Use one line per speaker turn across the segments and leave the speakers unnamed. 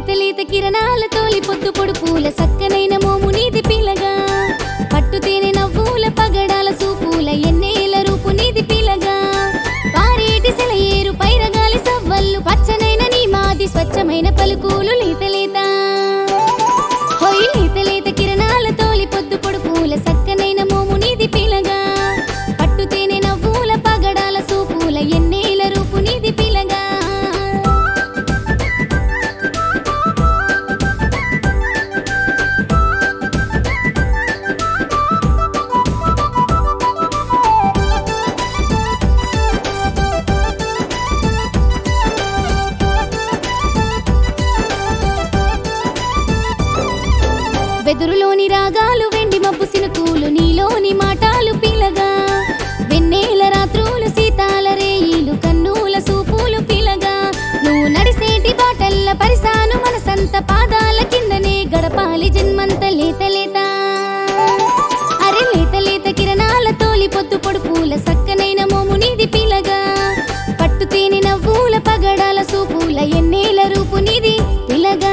లేత కిరణాల తోలి పొద్దు పొడుపుల సక్కనైన మోము నీది పిల్లగా పట్టుతేనె నవ్వుల పగడాల సూపుల ఎన్నేల రూపు నీది పిల్లగా పారేటి సెలయేరు పైరగాలి సవ్వళ్ళు పచ్చనైన నీ మాది స్వచ్ఛమైన పలుకులు లేత లేత హోయ్ లేత లేత కిరణాల తోలి పొద్దు పొడుపుల సక్కనైన మోము నీది పిల్లగా పట్టుతేనె నవ్వుల పగడాల సూపుల ఎన్నేల రూపు నీది పిల్లగా వెదురులోని రాగాలు వెండి మబ్బు సినుకులు నీలోని మాటాలు పిల్లగా వెన్నెల రాత్రులు సీతాల రేయిలు కన్నుల సూపులు పిల్లగా నువ్వు నడిసేటి బాటల్ల పరిసాను మనసంత పాదాల కిందనే గడపాలి జన్మంత లేత లేత అరే లేత లేత కిరణాల తోలి పొద్దు పొడుపుల సక్కనైన మోము నీది పిల్లగా పట్టుతేనె నవ్వుల పగడాల సూపుల ఎన్నేల రూపు నీది పిల్లగా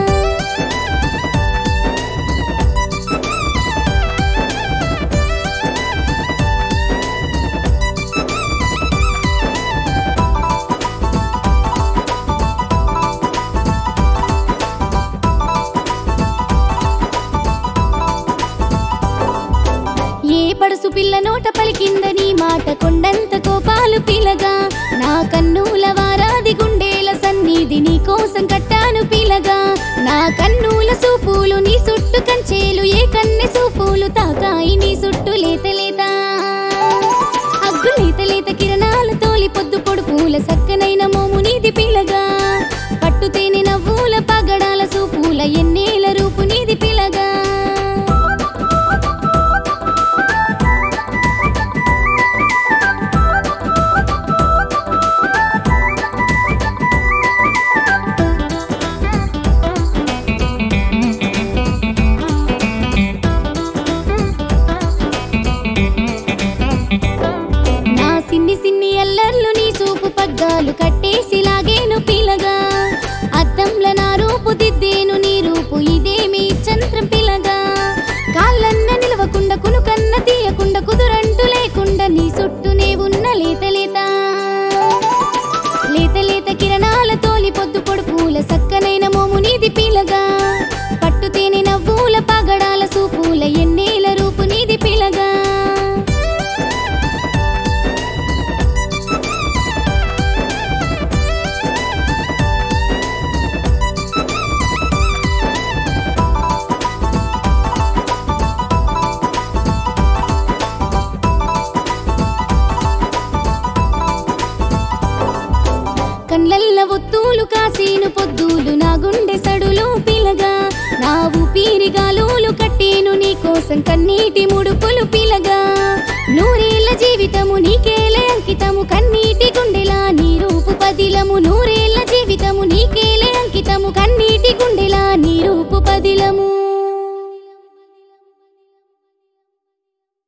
ఏ పడుసు పిల్ల నోట పలికిందని మాట కొండంత కోపాలు పిల్లగా నా కన్నుల వారాది గుండేల సన్నిధి నీ కోసం కట్టాను పిల్లగా నా కన్నుల సూపులు నీ సుట్టు కంచేలు ఏ కన్నె సూపులు తాకాయి నీ సుట్టు లేత లేత అగ్గు లేత లేత కిరణాల తోలి పొద్దు పొడుపుల సక్కనైన మోము నీది పిల్లగా పట్టుతేనె నవ్వుల పగడాల సూపుల ఎన్నేల రూపు నీది పిల్లగా సిన్ని సిన్ని అల్లర్లు నీ సూపు పగ్గాలు కట్టేసి లాగేను పిల్లగా అద్దంల నా రూపు దిద్దేను నీ రూపు ఇదేమి చంత్రం పిల్లగా కాళ్ళన్న నిలవకుండా కునుకన్న తీయకుండా కుదురంటూ లేకుండా నీ చుట్టూనే ఉన్న లేత లేత లేత లేత కిరణాల తోలి పొద్దు పొడుపుల సక్కనైన మోము నీది పిల్లగా పట్టుతేనె నవ్వుల పగడాల సూపుల ఎన్నేల రూపు నీది పిల్లగా కళ్ళల్ల ఒత్తులు కాసీను పొద్దులు నా గుండె సడులు పిల్లగా నా ఊపిరి గాలులు కట్టేను నీ కోసం కన్నీటి ముడుపులు పిల్లగా